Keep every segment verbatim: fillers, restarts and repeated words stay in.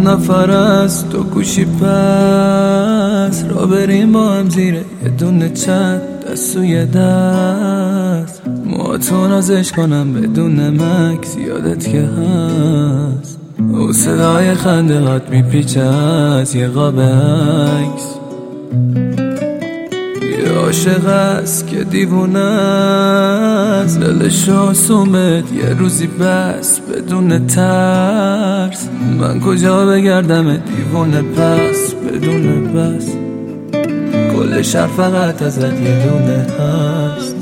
نفر از تو گوشی پس را بریم با هم زیر یه دونه چند دست سوی دست موهاتو نازش کنم بدون مکس یادت که هست او صدای خنده هات میپیچه از یه قاب عکس یه عاشق است که دیوونه است دلش آسومت یه روزی بس بدون ترس من کجا بگردم دیوونه پس بدون بس کل شهر فقط ازت یه دونه هست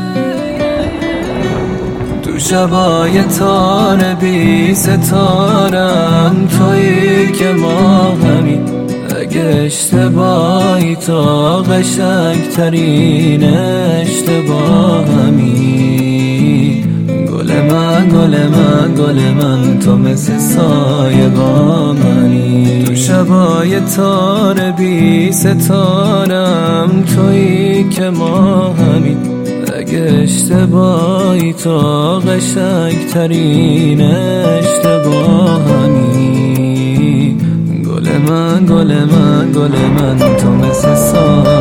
تو شبای تار بی ستارم تویی که ما همین اگه اشتباهی تا قشنگ ترین اشتباهمی گل من گل من گل من تو مثل سایه با منی تو شبای تار بی ستارم تویی که ما همین اگه اشتباهی تا قشنگ ترین اشتباهمی گل من گل من گل من تو مثل سایه